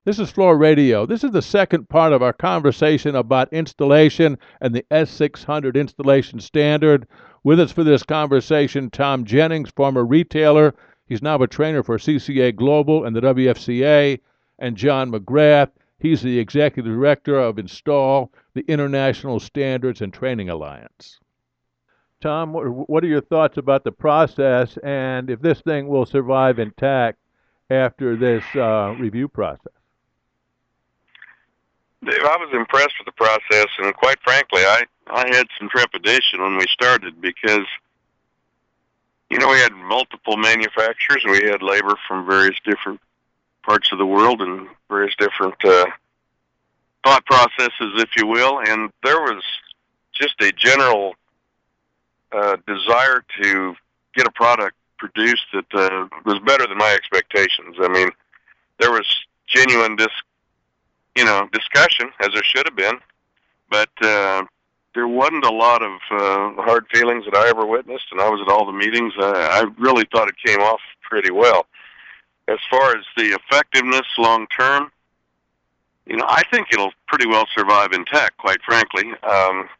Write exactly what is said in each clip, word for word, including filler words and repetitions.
This is Floor Radio. This is the second part of our conversation about installation and the S six hundred installation standard. With us for this conversation, Tom Jennings, former retailer. He's now a trainer for C C A Global and the W F C A. And John McGrath. He's the executive director of Install, the International Standards and Training Alliance. Tom, what are your thoughts about the process and if this thing will survive intact after this uh, review process? Dave, I was impressed with the process, and quite frankly, I, I had some trepidation when we started because, you know, we had multiple manufacturers, and we had labor from various different parts of the world and various different uh, thought processes, if you will, and there was just a general uh, desire to get a product produced that uh, was better than my expectations. I mean, there was genuine dis you know, discussion, as there should have been, but uh, there wasn't a lot of uh, hard feelings that I ever witnessed, and I was at all the meetings. Uh, I really thought it came off pretty well. As far as the effectiveness long term, you know, I think it'll pretty well survive intact, quite frankly. Um,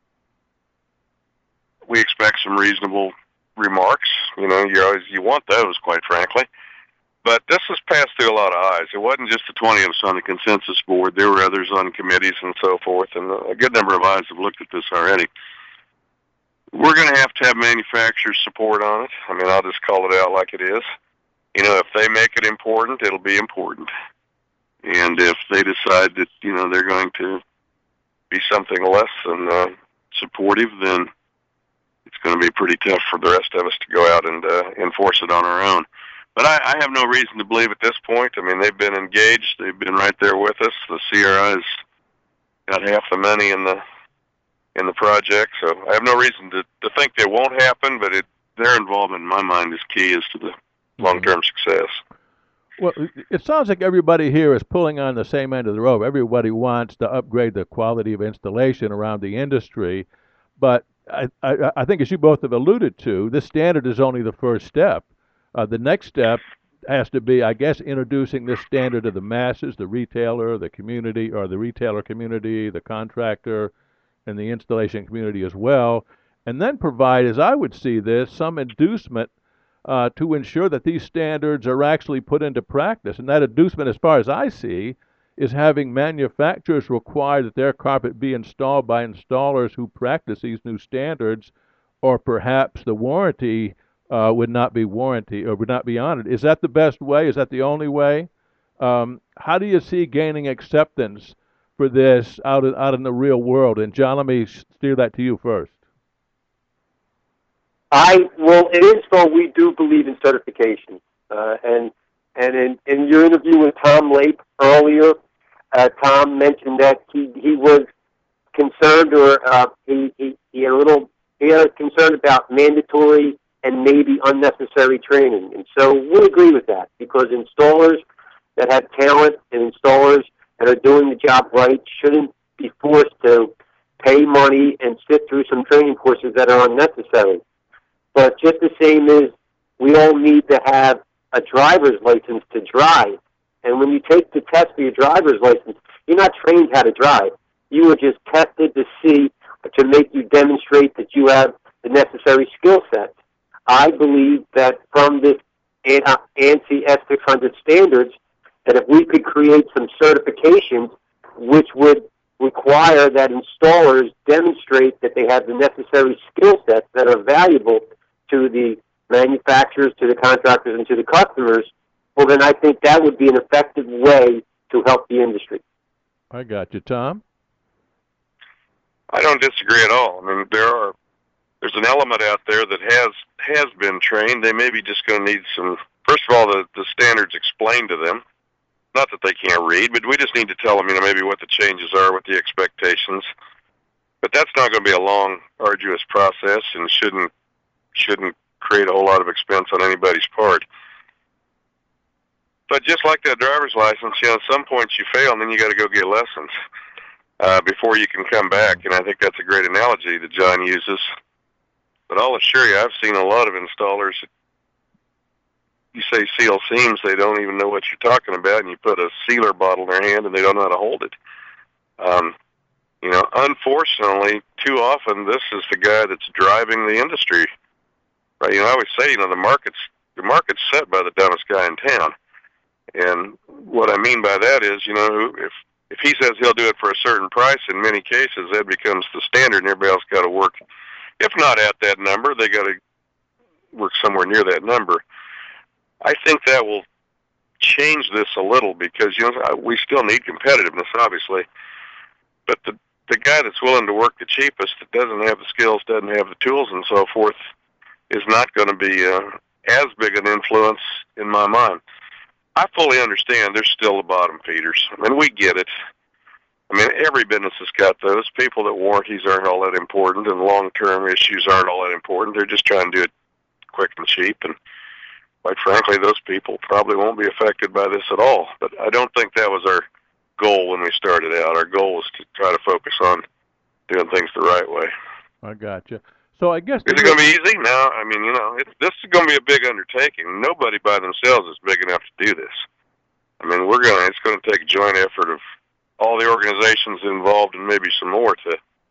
we expect some reasonable remarks. You know, you always you want those, quite frankly. But this has passed through a lot of eyes. It wasn't just the twenty of us on the consensus board. There were others on committees and so forth, and a good number of eyes have looked at this already. We're going to have to have manufacturers' support on it. I mean, I'll just call it out like it is. You know, if they make it important, it'll be important. And if they decide that, you know, they're going to be something less than uh, supportive, then it's going to be pretty tough for the rest of us to go out and uh, enforce it on our own. But I, I have no reason to believe at this point. I mean, they've been engaged. They've been right there with us. The C R I's got half the money in the in the project, so I have no reason to, to think they won't happen. But it, their involvement, in my mind, is key as to the long-term success. Well, it sounds like everybody here is pulling on the same end of the rope. Everybody wants to upgrade the quality of installation around the industry, but I, I, I think, as you both have alluded to, this standard is only the first step. Uh, the next step has to be, I guess, introducing this standard to the masses, the retailer, the community, or the retailer community, the contractor, and the installation community as well, and then provide, as I would see this, some inducement uh, to ensure that these standards are actually put into practice. And that inducement, as far as I see, is having manufacturers require that their carpet be installed by installers who practice these new standards, or perhaps the warranty Uh, would not be warranty or would not be honored. Is that the best way? Is that the only way? Um, how do you see gaining acceptance for this out in, out in the real world? And John, let me steer that to you first. I well, it is so. We do believe in certification, uh, and and in, in your interview with Tom Lape earlier, uh, Tom mentioned that he he was concerned, or uh, he, he he had a little he had a concern about mandatory and maybe unnecessary training. And so we agree with that, because installers that have talent and installers that are doing the job right shouldn't be forced to pay money and sit through some training courses that are unnecessary. But just the same as we all need to have a driver's license to drive. And when you take the test for your driver's license, you're not trained how to drive. You are just tested to see, to make you demonstrate that you have the necessary skill set. I believe that from this ANSI S six hundred standards, that if we could create some certifications which would require that installers demonstrate that they have the necessary skill sets that are valuable to the manufacturers, to the contractors, and to the customers, well, then I think that would be an effective way to help the industry. I got you, Tom. I don't disagree at all. I mean, there are there's an element out there that has has been trained. They may be just going to need some, first of all, the, the standards explained to them. Not that they can't read, but we just need to tell them, you know, maybe what the changes are, what the expectations. But that's not going to be a long, arduous process, and shouldn't shouldn't create a whole lot of expense on anybody's part. But just like that driver's license, you know, at some point you fail, and then you got to go get lessons uh, before you can come back. And I think that's a great analogy that John uses. But I'll assure you, I've seen a lot of installers that, you say seal seams, they don't even know what you're talking about, and you put a sealer bottle in their hand and they don't know how to hold it. Um, you know, unfortunately, too often this is the guy that's driving the industry. Right? You know, I always say, you know, the market's the market's set by the dumbest guy in town. And what I mean by that is, you know, if if he says he'll do it for a certain price, in many cases that becomes the standard, and everybody else got to work. If not at that number, they got to work somewhere near that number. I think that will change this a little because, you know, we still need competitiveness, obviously. But the the guy that's willing to work the cheapest, that doesn't have the skills, doesn't have the tools, and so forth, is not going to be uh, as big an influence in my mind. I fully understand there's still the bottom feeders. I mean, we get it. I mean, every business has got those. People that warranties aren't all that important and long-term issues aren't all that important. They're just trying to do it quick and cheap. And quite frankly, those people probably won't be affected by this at all. But I don't think that was our goal when we started out. Our goal was to try to focus on doing things the right way. I gotcha. So I guess... Is it going to be easy? No. I mean, you know, it's, this is going to be a big undertaking. Nobody by themselves is big enough to do this. I mean, we're going to, it's going to take a joint effort of all the organizations involved and maybe some more to,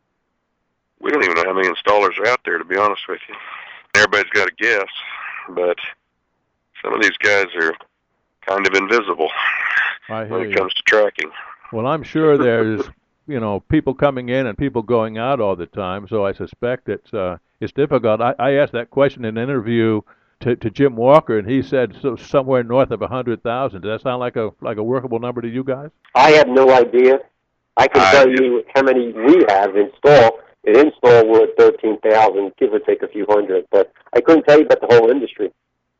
we don't even know how many installers are out there, to be honest with you. Everybody's got a guess, but some of these guys are kind of invisible I hear when it you. comes to tracking. Well, I'm sure there's, you know, people coming in and people going out all the time, so I suspect it's uh, it's difficult. I, I asked that question in an interview to, to Jim Walker, and he said so somewhere north of a hundred thousand. Does that sound like a like a workable number to you guys? I have no idea. I can I tell do. you how many we have installed. In install, we're at thirteen thousand, give or take a few hundred. But I couldn't tell you about the whole industry.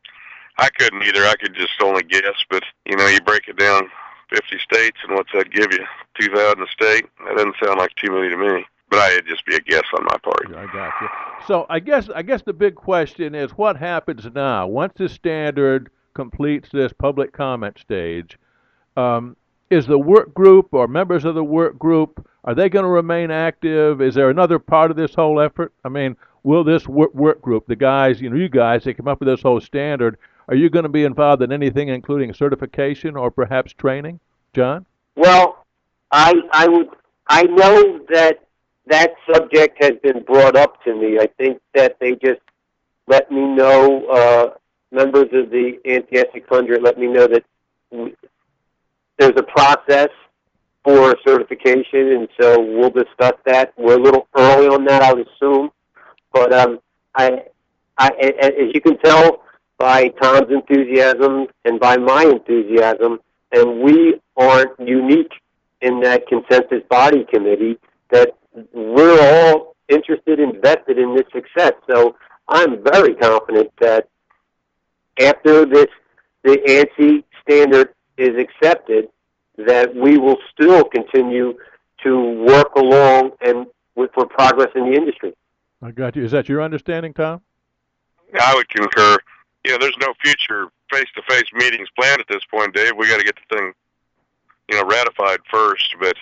I couldn't either. I could just only guess, but, you know, you break it down fifty states, and what's that give you? two thousand a state? That doesn't sound like too many to me. But I, it'd just be a guess on my part. I got you. So I guess I guess the big question is what happens now once the standard completes this public comment stage. Um, is the work group or members of the work group, are they going to remain active? Is there another part of this whole effort? I mean, will this work, work group, the guys, you know, you guys that come up with this whole standard, are you going to be involved in anything including certification or perhaps training, John? Well, I I would I know that that subject has been brought up to me. I think that they just let me know, uh, members of the A N T S six hundred let me know that we, there's a process for certification, and so we'll discuss that. We're a little early on that, I would assume, but um, I, I, as you can tell by Tom's enthusiasm and by my enthusiasm, and we aren't unique in that consensus body committee, that we're all interested and invested in this success. So I'm very confident that after this, the ANSI standard is accepted, that we will still continue to work along and with, for progress in the industry. I got you. Is that your understanding, Tom? I would concur. You know, there's no future face-to-face meetings planned at this point, Dave. We got to get the thing, you know, ratified first. But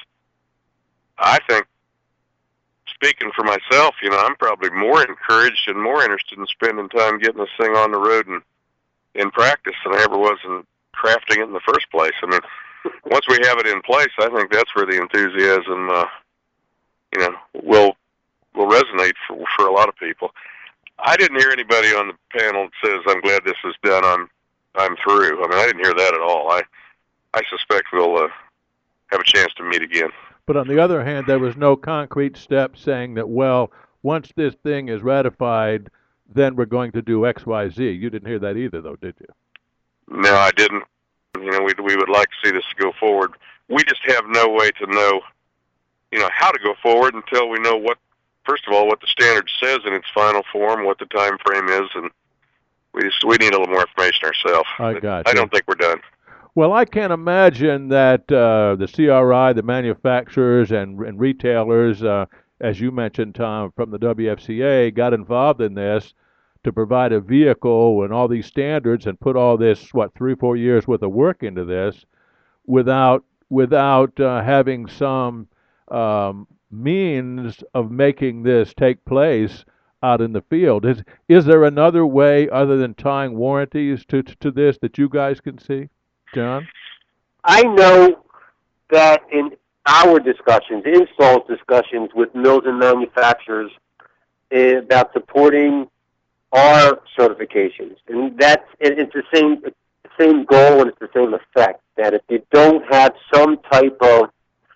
I think, speaking for myself, you know, I'm probably more encouraged and more interested in spending time getting this thing on the road and in practice than I ever was in crafting it in the first place. I mean, once we have it in place, I think that's where the enthusiasm, uh, you know, will will resonate for for a lot of people. I didn't hear anybody on the panel that says, "I'm glad this is done. I'm I'm through." I mean, I didn't hear that at all. I I suspect we'll uh, have a chance to meet again. But on the other hand, there was no concrete step saying that, well, once this thing is ratified, then we're going to do X, Y, Z. You didn't hear that either, though, did you? No, I didn't. You know, we we would like to see this go forward. We just have no way to know, you know, how to go forward until we know what, first of all, what the standard says in its final form, what the time frame is, and we just we need a little more information ourselves. I got I you. don't think we're done. Well, I can't imagine that uh, the C R I, the manufacturers and, and retailers, uh, as you mentioned, Tom, from the W F C A, got involved in this to provide a vehicle and all these standards and put all this, what, three, four years worth of work into this without without uh, having some um, means of making this take place out in the field. Is is there another way other than tying warranties to to, to this that you guys can see, John? I know that in our discussions, installs discussions with mills and manufacturers eh, about supporting our certifications, and that's it, it's the same it's the same goal and it's the same effect. That if you don't have some type of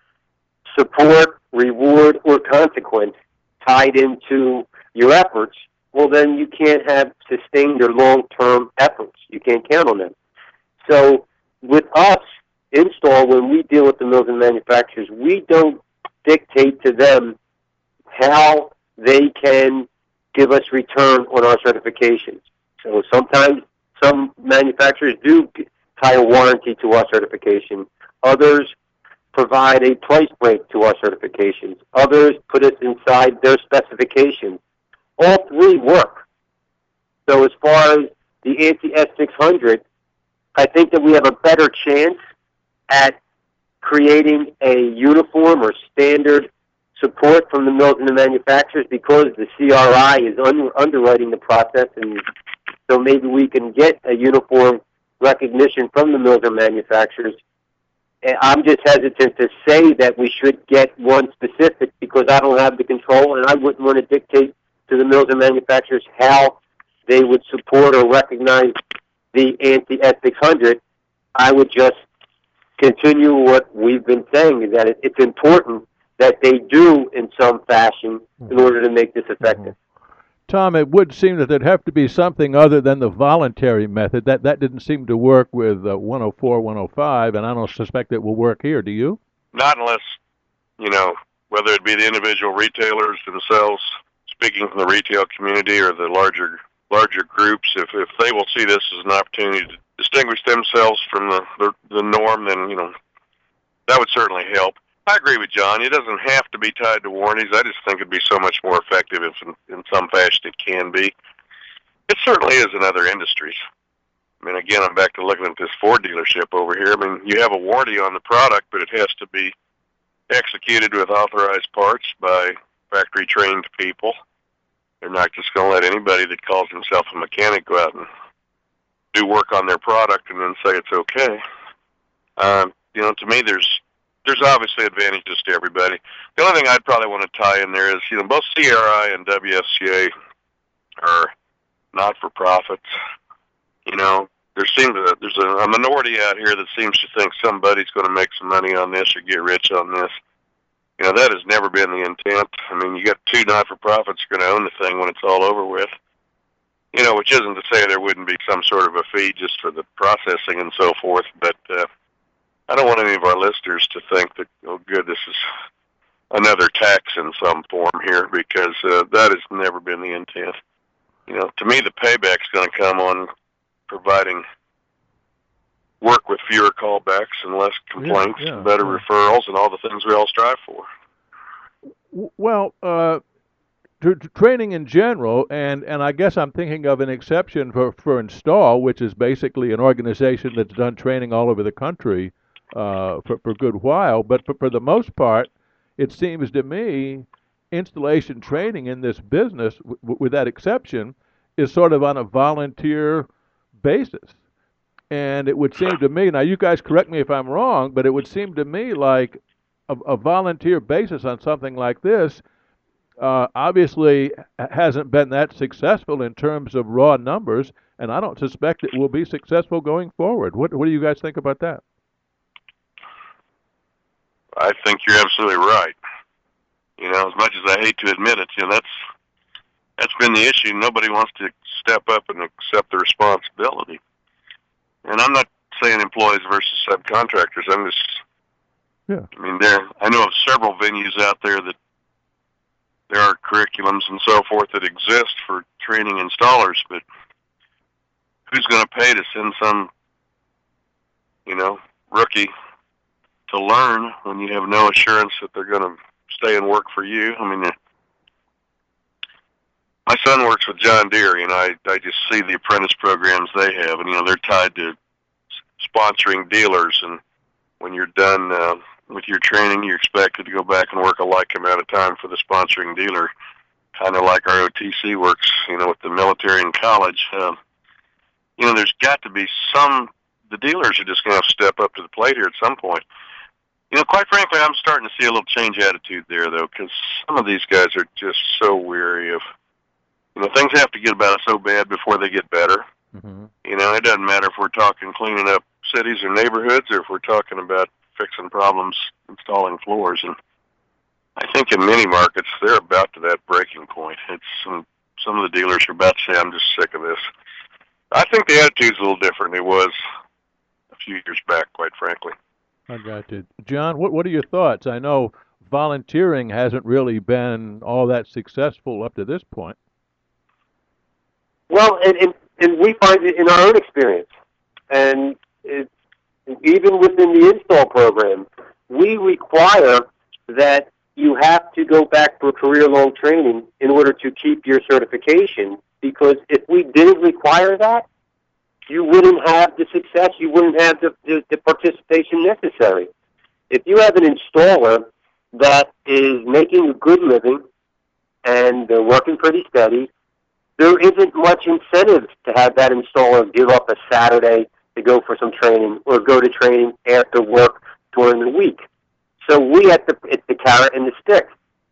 support, reward, or consequence tied into your efforts, well, then you can't have sustained or long-term efforts. You can't count on them. So with us, install, when we deal with the mills and manufacturers, we don't dictate to them how they can give us return on our certifications. So sometimes some manufacturers do tie a warranty to our certification. Others provide a price break to our certifications. Others put us inside their specifications. All three work. So as far as the ANSI S six hundred, I think that we have a better chance at creating a uniform or standard support from the mills and the manufacturers because the C R I is un- underwriting the process, and so maybe we can get a uniform recognition from the mills and manufacturers. And I'm just hesitant to say that we should get one specific because I don't have the control, and I wouldn't want to dictate to the mills and manufacturers how they would support or recognize the ANSI S six hundred. I would just continue what we've been saying, is that it, it's important that they do in some fashion in order to make this effective. Tom, it would seem that there'd have to be something other than the voluntary method. That that didn't seem to work with uh, one oh four, one oh five, and I don't suspect it will work here. Do you? Not unless, you know, whether it be the individual retailers themselves, speaking from the retail community, or the larger larger groups, if if they will see this as an opportunity to distinguish themselves from the, the, the norm, then, you know, that would certainly help. I agree with John. It doesn't have to be tied to warranties. I just think it'd be so much more effective if in, in some fashion it can be. It certainly is in other industries. I mean, again, I'm back to looking at this Ford dealership over here. I mean, you have a warranty on the product, but it has to be executed with authorized parts by factory-trained people. They're not just going to let anybody that calls himself a mechanic go out and do work on their product and then say it's okay. Um, you know, to me, there's there's obviously advantages to everybody. The only thing I'd probably want to tie in there is, you know, both C R I and W S C A are not-for-profits. You know, there seems to, there's a, a minority out here that seems to think somebody's going to make some money on this or get rich on this. You know, that has never been the intent. I mean, you got two not-for-profits going to own the thing when it's all over with. You know, which isn't to say there wouldn't be some sort of a fee just for the processing and so forth, but uh, I don't want any of our listeners to think that, oh, good, this is another tax in some form here, because uh, that has never been the intent. You know, to me, the payback's going to come on providing work with fewer callbacks and less complaints, yeah, yeah, and better yeah. referrals, and all the things we all strive for. Well, uh, to, to training in general, and, and I guess I'm thinking of an exception for, for Install, which is basically an organization that's done training all over the country uh, for, for a good while. But for, for the most part, it seems to me installation training in this business, w- with that exception, is sort of on a volunteer basis. And it would seem to me, now you guys correct me if I'm wrong, but it would seem to me like a, a volunteer basis on something like this uh, obviously hasn't been that successful in terms of raw numbers, and I don't suspect it will be successful going forward. What, what do you guys think about that? I think you're absolutely right. You know, as much as I hate to admit it, you know, that's that's been the issue. Nobody wants to step up and accept the responsibility. And I'm not saying employees versus subcontractors. I'm just, yeah. I mean, there. I know of several venues out there that there are curriculums and so forth that exist for training installers, but who's going to pay to send some, you know, rookie to learn when you have no assurance that they're going to stay and work for you? I mean, my son works with John Deere. You know, I I just see the apprentice programs they have, and you know, they're tied to sponsoring dealers. And when you're done uh, with your training, you're expected to go back and work a like amount of time for the sponsoring dealer. kind of like our O T C works, you know, with the military and college. Um, you know, there's got to be some, the dealers are just going to have to step up to the plate here at some point. You know, quite frankly, I'm starting to see a little change attitude there, though, because some of these guys are just so weary of, you know, things have to get about so bad before they get better. Mm-hmm. You know, it doesn't matter if we're talking cleaning up cities or neighborhoods or if we're talking about fixing problems, installing floors. And I think in many markets, they're about to that breaking point. It's some, some of the dealers are about to say, I'm just sick of this. I think the attitude's a little different than it was a few years back, quite frankly. I got you. John, what what are your thoughts? I know volunteering hasn't really been all that successful up to this point. Well, and, and, and we find it in our own experience. And it, even within the install program, we require that you have to go back for career-long training in order to keep your certification, because if we didn't require that, you wouldn't have the success, you wouldn't have the, the, the participation necessary. If you have an installer that is making a good living and they're working pretty steady, there isn't much incentive to have that installer give up a Saturday to go for some training or go to training after work during the week. So we have to, it's the carrot and the stick.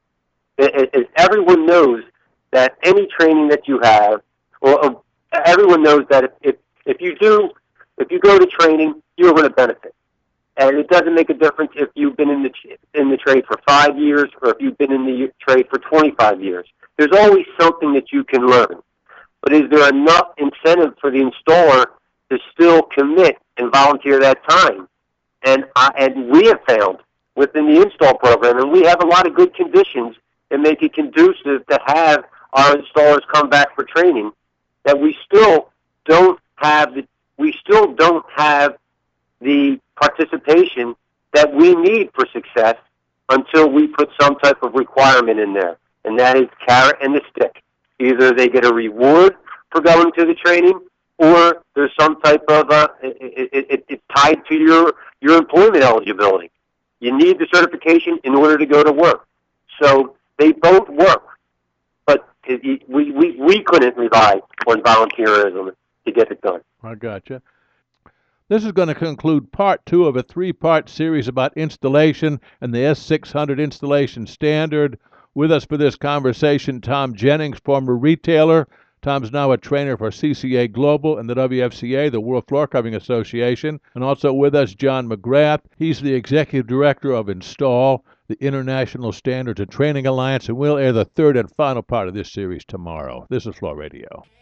As everyone knows that any training that you have, or, or everyone knows that if, if If you do, if you go to training, you're going to benefit. And it doesn't make a difference if you've been in the in the trade for five years or if you've been in the trade for twenty-five years. There's always something that you can learn. But is there enough incentive for the installer to still commit and volunteer that time? And I, and we have found within the install program, and we have a lot of good conditions that make it conducive to have our installers come back for training, that we still don't have the, we still don't have the participation that we need for success until we put some type of requirement in there, and that is carrot and the stick. Either they get a reward for going to the training, or there's some type of uh, it, it, it, it's tied to your your employment eligibility. You need the certification in order to go to work. So they both work, but it, we we we couldn't rely on volunteerism to get it done. I gotcha. This is going to conclude part two of a three-part series about installation and the S six hundred installation standard. With us for this conversation, Tom Jennings, former retailer. Tom's now a trainer for C C A Global and the W F C A, the World Floor Covering Association. And also with us, John McGrath. He's the Executive Director of Install, the International Standards and Training Alliance, and we'll air the third and final part of this series tomorrow. This is Floor Radio.